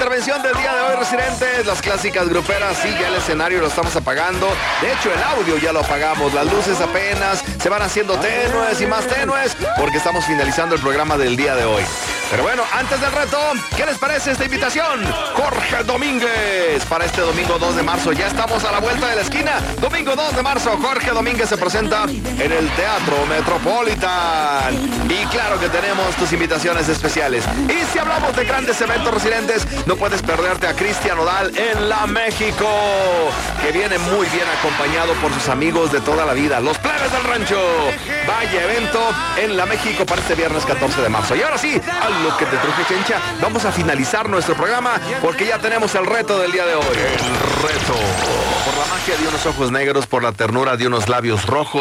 intervención del día de hoy, residentes. Las clásicas gruperas, sí, ya el escenario lo estamos apagando. De hecho, el audio ya lo apagamos. Las luces apenas se van haciendo tenues y más tenues porque estamos finalizando el programa del día de hoy. Pero bueno, antes del reto, ¿qué les parece esta invitación? Jorge Domínguez, para este domingo 2 de marzo. Ya estamos a la vuelta de la esquina. Domingo 2 de marzo, Jorge Domínguez se presenta en el Teatro Metropolitan. Y claro que tenemos tus invitaciones especiales. Y si hablamos de grandes eventos, residentes, no puedes perderte a Cristian Nodal en La México, que viene muy bien acompañado por sus amigos de toda la vida, los Plebes del Rancho. Vaya evento en La México para este viernes 14 de marzo. Y ahora sí, a lo que te truje, Chencha, vamos a finalizar nuestro programa porque ya tenemos el reto del día de hoy. El reto. Por la magia de unos ojos negros, por la ternura de unos labios rojos,